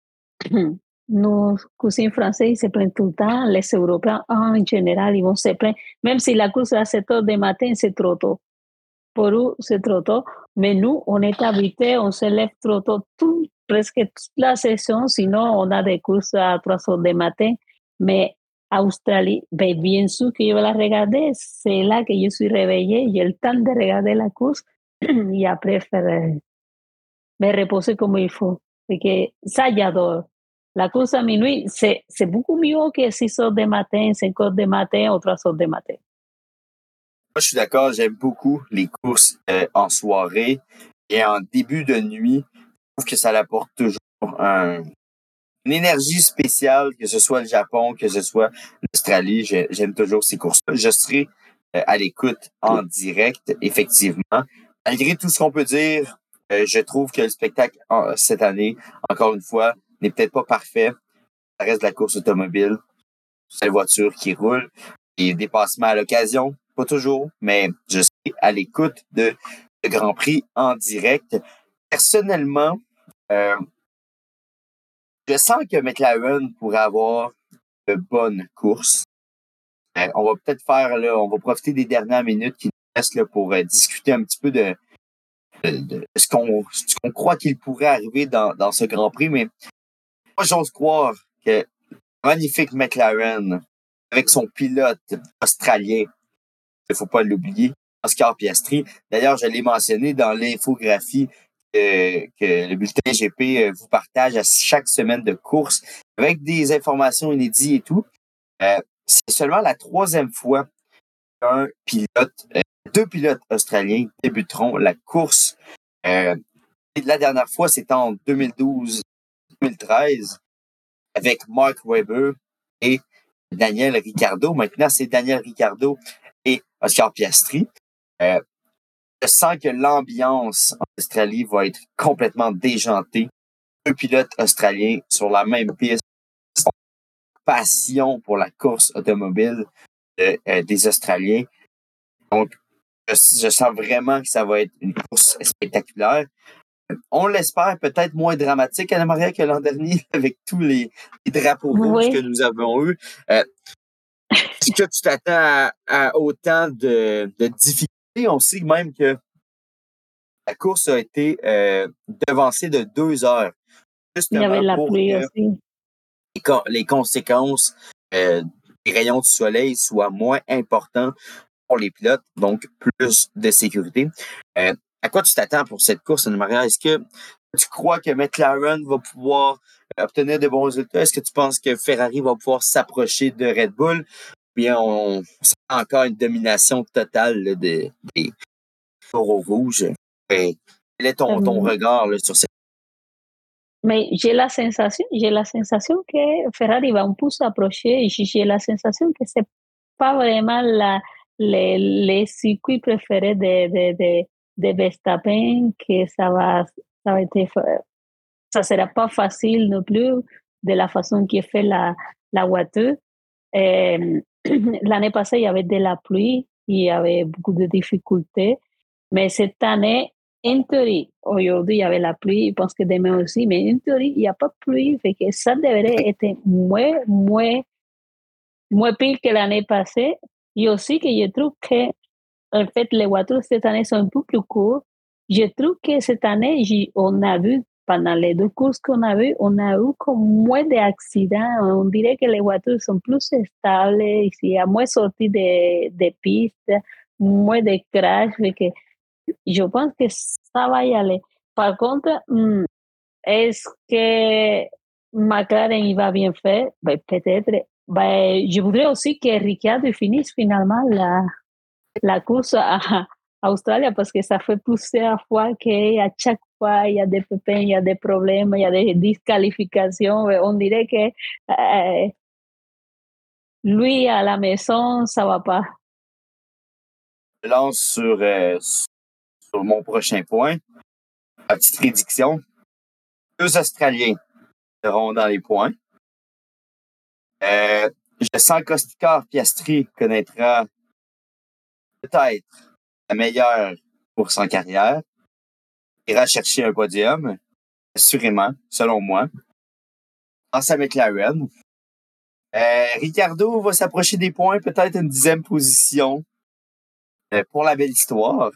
nos cousins français, ils se plaignent tout le temps, les Européens en général, ils vont se plaindre, même si la course est à sept heures du matin, c'est trop tôt. Pour eux, c'est trop tôt, mais nous, on est habitués, on se lève trop tôt, tout, presque toute la session, sinon on a des courses à trois heures du matin, mais Australie, ben, bien sûr que je vais la regarder, c'est là que je suis réveillée, j'ai le temps de regarder la course et après faire, euh, me reposer comme il faut. C'est que ça, j'adore. La course à minuit, c'est, c'est beaucoup mieux que six heures du matin, cinq heures du matin ou trois heures du matin. Moi, je suis d'accord, j'aime beaucoup les courses euh, en soirée et en début de nuit. Je trouve que ça apporte toujours un, une énergie spéciale, que ce soit le Japon, que ce soit l'Australie. J'ai- J'aime toujours ces courses-là. Je serai euh, à l'écoute en direct, effectivement. Malgré tout ce qu'on peut dire, euh, je trouve que le spectacle en- cette année, encore une fois, n'est peut-être pas parfait. Ça reste de la course automobile. C'est la voiture qui roule. Et dépassement à l'occasion, pas toujours, mais je suis à l'écoute de, de Grand Prix en direct. Personnellement, euh, je sens que McLaren pourrait avoir de bonnes courses. Euh, on va peut-être faire, là, on va profiter des dernières minutes qui nous restent là, pour euh, discuter un petit peu de, de, de ce qu'on ce qu'on croit qu'il pourrait arriver dans, dans ce Grand Prix. Mais moi, j'ose croire que magnifique McLaren, avec son pilote australien, il ne faut pas l'oublier, Oscar Piastri. D'ailleurs, je l'ai mentionné dans l'infographie que, que le bulletin G P euh, vous partage à chaque semaine de course avec des informations inédites et tout. Euh, c'est seulement la troisième fois qu'un pilote, euh, deux pilotes australiens débuteront la course. Euh, la dernière fois, c'était en deux mille douze-deux mille treize avec Mark Webber et Daniel Ricciardo. Maintenant, c'est Daniel Ricciardo et Oscar Piastri. Euh, je sens que l'ambiance en Australie va être complètement déjantée. Deux pilotes australiens sur la même piste. Passion pour la course automobile de, euh, des Australiens. Donc, je, je sens vraiment que ça va être une course spectaculaire. On l'espère peut-être moins dramatique, Anna-Maria, que l'an dernier, avec tous les, les drapeaux rouges que Oui, nous avons eus. Euh, est-ce que tu t'attends à, à autant de, de difficultés? On sait même que la course a été euh, devancée de deux heures. Il y avait justement la pour pluie que aussi. les, co- les conséquences euh, des rayons du soleil soient moins importantes pour les pilotes, donc plus de sécurité. Euh, à quoi tu t'attends pour cette course, Anne-Maria? Est-ce que tu crois que McLaren va pouvoir obtenir de bons résultats? Est-ce que tu penses que Ferrari va pouvoir s'approcher de Red Bull? Bien, on sent encore une domination totale là, des, des taureaux rouges. Et quel est ton, ton Euh, regard là, sur cette... mais j'ai la sensation, j'ai la sensation que Ferrari va un peu s'approcher. J'ai j'ai la sensation que c'est pas vraiment la, les, les circuits préférés de, de, de, de Verstappen, que ça va, ça va être, fa- ça sera pas facile non plus de la façon qu'il fait la, la voiture. Euh, L'année passée, il y avait de la pluie, il y avait beaucoup de difficultés, mais cette année, en théorie, aujourd'hui, il y avait la pluie, je pense que demain aussi, mais en théorie, il n'y a pas de pluie, fait que ça devrait être moins, moins, moins pire que l'année passée. Et aussi que je trouve que, en fait, les voitures cette année sont un peu plus courtes. Je trouve que cette année, j'ai- on a vu, pendant les deux courses qu'on a vues, on a eu comme moins d'accidents. On dirait que les voitures sont plus stables, il y a moins sorties de, de pistes, moins de crash. Fait que je pense que ça va y aller. Par contre, mm, est-ce que McLaren il va bien faire? Ben, peut-être. Ben, je voudrais aussi que Ricciardo finisse finalement la, la course à, à Australie parce que ça fait plusieurs fois qu'à chaque fois il y a des pépins, il y a des problèmes, il y a des disqualifications. On dirait que euh, lui à la maison, ça va pas. Je lance sur, euh, sur mon prochain point. Ma petite prédiction. Deux Australiens seront dans les points. Euh, je sens qu'Oscar Piastri connaîtra peut-être la meilleure course en carrière. Il ira chercher un podium, assurément, selon moi. Dans sa McLaren. Euh, Ricardo va s'approcher des points, peut-être une dixième position euh, pour la belle histoire.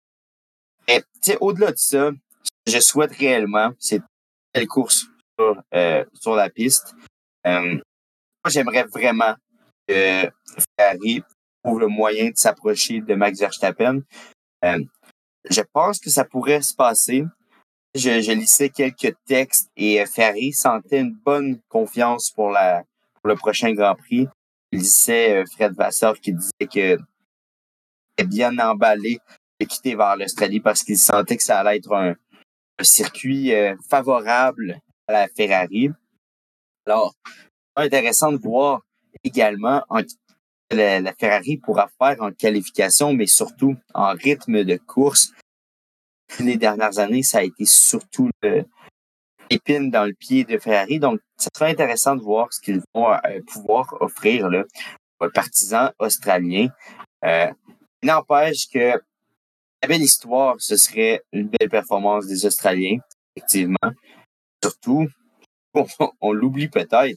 Et au-delà de ça, je souhaite réellement, c'est une belle course sur, euh, sur la piste. Euh, moi, j'aimerais vraiment que Ferrari trouve le moyen de s'approcher de Max Verstappen. Euh, je pense que ça pourrait se passer. Je, je lisais quelques textes et euh, Ferrari sentait une bonne confiance pour la pour le prochain Grand Prix. Il disait euh, Fred Vasseur qui disait que était bien emballé de quitter vers l'Australie parce qu'il sentait que ça allait être un, un circuit euh, favorable à la Ferrari. Alors, intéressant de voir également en, la, la Ferrari pourra faire en qualification, mais surtout en rythme de course. Les dernières années, ça a été surtout le, l'épine dans le pied de Ferrari. Donc, ça sera intéressant de voir ce qu'ils vont euh, pouvoir offrir là, aux partisans australiens. Euh, il n'empêche que la belle histoire, ce serait une belle performance des Australiens, effectivement. Surtout, on, on l'oublie peut-être.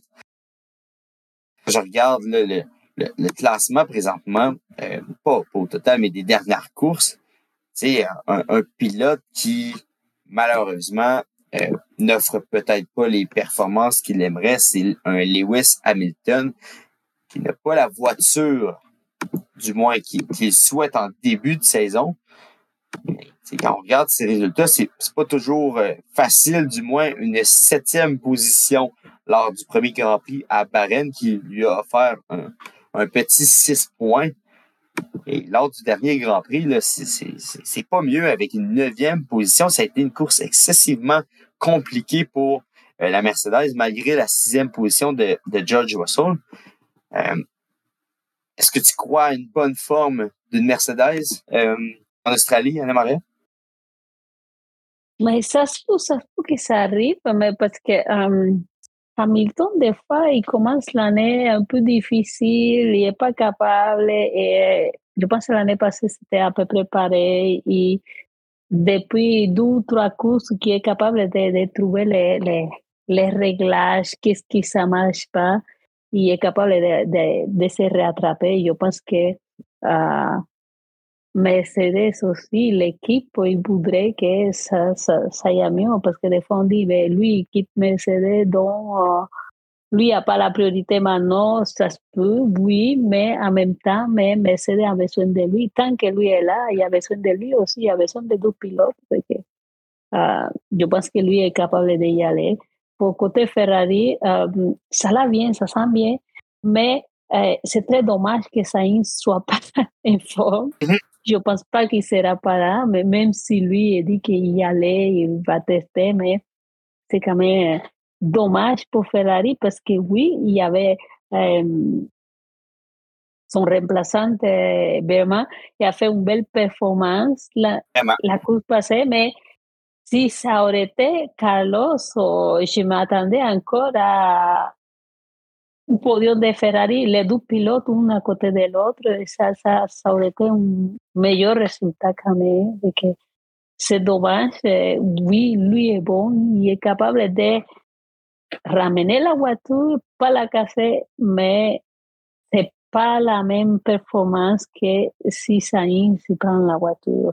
Je regarde là, le, le, le classement présentement, euh, pas, pas au total, mais des dernières courses. C'est un, un pilote qui, malheureusement, euh, n'offre peut-être pas les performances qu'il aimerait. C'est un Lewis Hamilton qui n'a pas la voiture, du moins qu'il, qu'il souhaite en début de saison. C'est quand on regarde ses résultats, c'est, c'est pas toujours euh, facile, du moins une septième position lors du premier Grand Prix à Bahreïn qui lui a offert un, un petit six points. Et lors du dernier Grand Prix, là, c'est, c'est, c'est pas mieux avec une neuvième position. Ça a été une course excessivement compliquée pour euh, la Mercedes, malgré la sixième position de, de George Russell. Euh, est-ce que tu crois à une bonne forme d'une Mercedes euh, en Australie, Anna-Maria? Mais ça se peut, ça se peut que ça arrive, mais parce que euh, Hamilton, des fois, il commence l'année un peu difficile, il n'est pas capable. Et je pense que l'année passée, c'était à peu près pareil. Et depuis deux ou trois courses, qui est capable de, de trouver les, les, les réglages, qu'est-ce qui ne marche pas, il est capable de, de, de se rattraper. Je pense que euh, Mercedes aussi, l'équipe, il voudrait que ça, ça, ça aille mieux parce que des fois on dit, ben, lui, il quitte Mercedes, donc euh, lui n'a pas la priorité maintenant, ça se peut, oui, mais en même temps, mais Mercedes a besoin de lui. Tant que lui est là, il a besoin de lui aussi, il a besoin de deux pilotes. Parce que, euh, je pense que lui est capable d'y aller. Pour côté Ferrari, euh, ça va bien, ça sent bien, mais euh, c'est très dommage que Sainz soit pas en forme. Mhm. Je pense pas qu'il sera pas là, mais même si lui dit qu'il y allait, il va tester, mais c'est quand même dommage pour Ferrari parce que oui, il y avait euh, son remplaçant euh, Berman qui a fait une belle performance la, Vraiment. la course passée, mais si ça aurait été Carlos, oh, je m'attendais encore à un podium de Ferrari, les deux pilotes, un à côté de l'autre, ça, ça, ça aurait été un meilleur résultat quand même. De que c'est dommage. Euh, oui, lui est bon, il est capable de ramener la voiture, pas la casser, mais c'est pas la même performance que si Sainz se prend la voiture.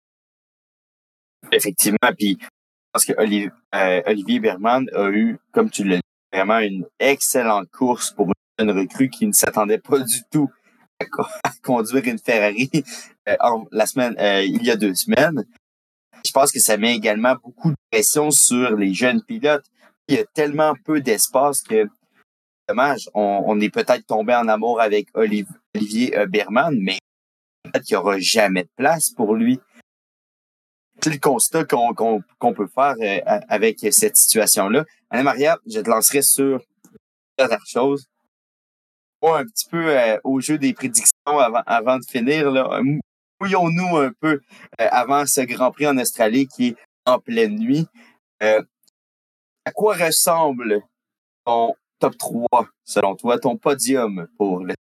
Effectivement, puis parce que Olivier, euh, Olivier Berman a eu, comme tu l'as dit, vraiment une excellente course pour une recrue qui ne s'attendait pas du tout à, à conduire une Ferrari euh, en, la semaine, euh, il y a deux semaines. Je pense que ça met également beaucoup de pression sur les jeunes pilotes. Il y a tellement peu d'espace que, dommage, on, on est peut-être tombé en amour avec Olivier, Olivier Berman, mais peut-être qu'il n'y aura jamais de place pour lui. C'est le constat qu'on, qu'on, qu'on peut faire euh, avec cette situation-là. Anna-Maria, je te lancerai sur dernière chose. Moi, un petit peu euh, au jeu des prédictions avant, avant de finir. Là. Mouillons-nous un peu euh, avant ce Grand Prix en Australie qui est en pleine nuit. Euh, à quoi ressemble ton top trois, selon toi, ton podium pour le...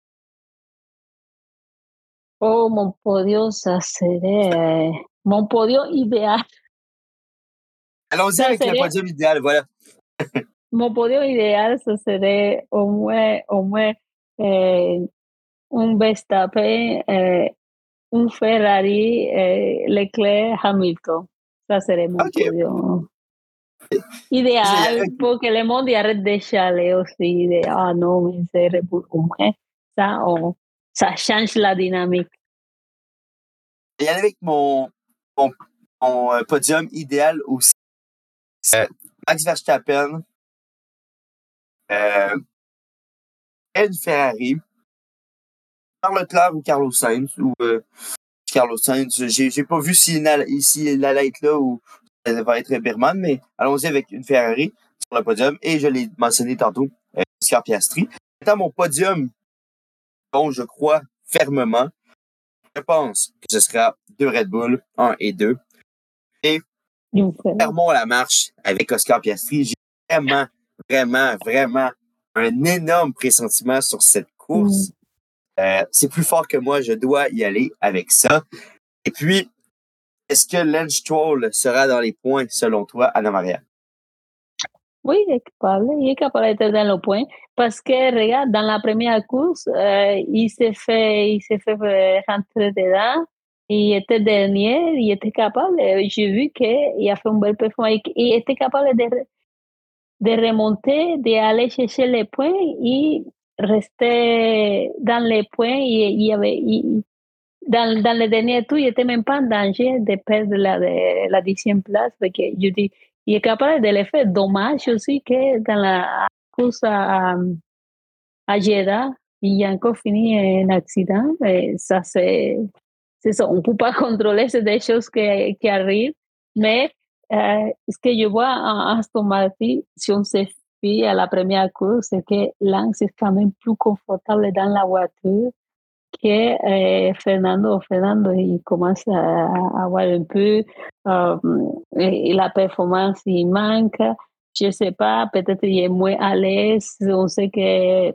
Oh, mon podio, ça serait euh, mon podio idéal. Allons-y Ça avec le serait podium idéal, voilà. mon podio idéal, ça serait au moins, au moins euh, un Verstappen, euh, un Ferrari, euh, Leclerc, Hamilton. Ça serait mon OK. podio Je vais y aller idéal avec, pour que le monde y arrête de chialer aussi. De, ah non, mais c'est Red Bull. Au moins, ça, on, ça change la dynamique. je vais y aller avec mon, mon, mon euh, podium idéal aussi. Euh, Max Verstappen, euh, une Ferrari, Charles Leclerc ou Carlos Sainz, ou euh, Carlos Sainz. J'ai, j'ai pas vu s'il si il allait être là ou ça va être Berman, mais allons-y avec une Ferrari sur le podium. Et je l'ai mentionné tantôt, euh, Oscar Piastri. Étant mon podium, dont je crois fermement, je pense que ce sera deux Red Bull, un et deux. Et fermons la marche avec Oscar Piastri. J'ai vraiment, vraiment, vraiment un énorme pressentiment sur cette course. Mm. Euh, c'est plus fort que moi, je dois y aller avec ça. Et puis, est-ce que Lance Stroll sera dans les points, selon toi, Anna-Maria? Oui, il est capable, il est capable d'être dans le point parce que, regarde, dans la première course, euh, il s'est fait, il s'est fait euh, rentrer dedans, il était dernier, il était capable, j'ai vu qu'il a fait une belle performance, il était capable de, de remonter, d'aller chercher les points et rester dans les points, il, il avait, il, dans, dans le dernier tour, il n'était même pas en danger de perdre la, de, la dixième place. Parce que je dis, il est capable de le faire. Dommage aussi que dans la course à, à Jeddah, il a encore fini un accident. Et ça, c'est, c'est ça. On ne peut pas contrôler, c'est des choses qui, qui arrivent. Mais euh, ce que je vois en Aston Martin, si on se fie à la première course, c'est que Lance est quand même plus confortable dans la voiture que eh, Fernando, Fernando, il commence à, à avoir un peu um, et la performance, il manque. Je sais pas, peut-être il est moins à l'aise. On sait que,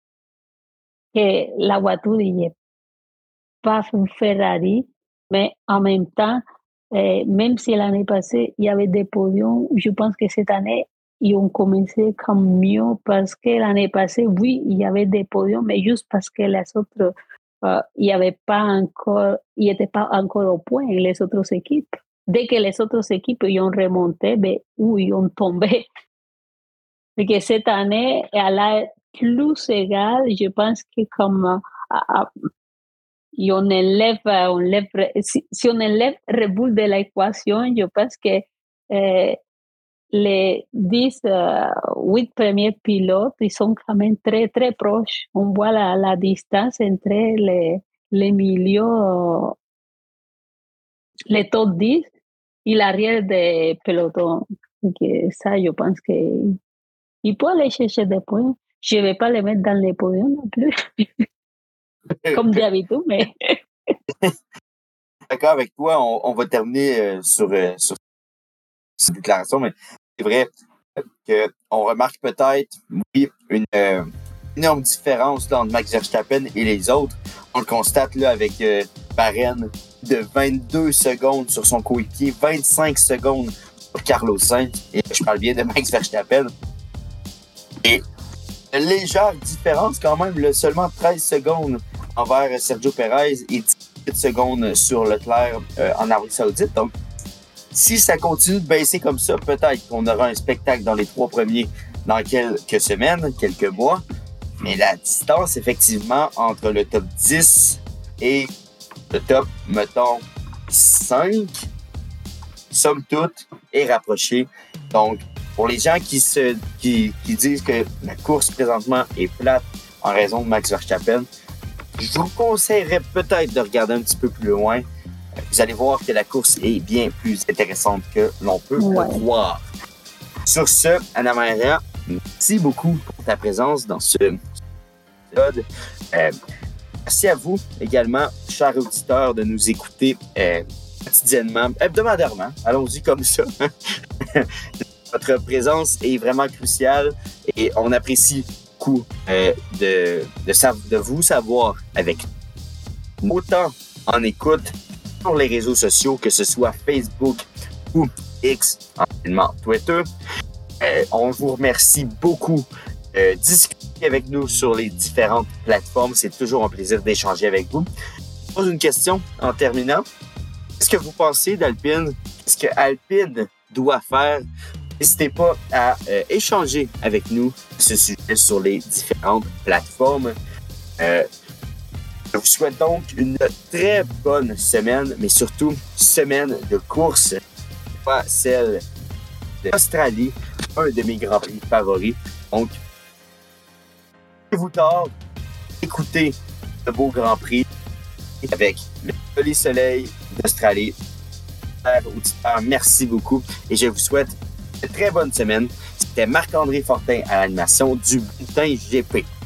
que la voiture, il n'est pas un Ferrari, mais en même temps, eh, même si l'année passée, il y avait des podiums, je pense que cette année, ils ont commencé comme mieux parce que l'année passée, oui, il y avait des podiums, mais juste parce que les autres euh, il n'y avait pas encore, il n'était pas encore au point les autres équipes. Dès que les autres équipes y ont remonté, ben, ou ils ont tombé. Et que cette année, elle a plus égale, je pense que comme euh, euh, et on enlève, on enlève si, si on enlève Red Bull de l'équation, je pense que euh, les dix, euh, huit premiers pilotes, ils sont quand même très, très proches. On voit la, la distance entre les, les milieux, les top dix et l'arrière des pelotons. Et que ça, je pense qu'il peut aller chercher des points. Je ne vais pas les mettre dans les podiums non plus, comme d'habitude, mais... D'accord avec toi, on, on va terminer euh, sur, euh, sur cette déclaration, mais c'est vrai qu'on remarque peut-être, oui, une euh, énorme différence là, entre Max Verstappen et les autres. On le constate là avec euh, Bahreïn de vingt-deux secondes sur son coéquipier, vingt-cinq secondes pour Carlos Sainz, et je parle bien de Max Verstappen. Et une légère différence quand même, là, seulement treize secondes envers Sergio Perez et dix-huit secondes sur Leclerc euh, en Arabie Saoudite. Donc, si ça continue de baisser comme ça, peut-être qu'on aura un spectacle dans les trois premiers dans quelques semaines, quelques mois. Mais la distance, effectivement, entre le top dix et le top, mettons, cinq, somme toute, est rapprochée. Donc, pour les gens qui, se, qui, qui disent que la course présentement est plate en raison de Max Verstappen, je vous conseillerais peut-être de regarder un petit peu plus loin. Vous allez voir que la course est bien plus intéressante que l'on peut ouais. le croire. Sur ce, Anna Maria, merci beaucoup pour ta présence dans ce épisode. Euh, merci à vous également, chers auditeurs, de nous écouter euh, quotidiennement, hebdomadairement. Allons-y comme ça. Votre présence est vraiment cruciale et on apprécie beaucoup euh, de, de, sav- de vous savoir avec autant en écoute sur les réseaux sociaux, que ce soit Facebook ou X, anciennement Twitter. Euh, on vous remercie beaucoup de euh, discuter avec nous sur les différentes plateformes. C'est toujours un plaisir d'échanger avec vous. Je pose une question en terminant. Qu'est-ce que vous pensez d'Alpine? Qu'est-ce que Alpine doit faire? N'hésitez pas à euh, échanger avec nous ce sujet sur les différentes plateformes. Euh, Je vous souhaite donc une très bonne semaine, mais surtout semaine de course, pas celle d'Australie, un de mes grands prix favoris. Donc, vous tard, écoutez ce beau Grand Prix avec le joli soleil d'Australie. Auditeur, merci beaucoup et je vous souhaite une très bonne semaine. C'était Marc-André Fortin à l'animation du Bulletin G P.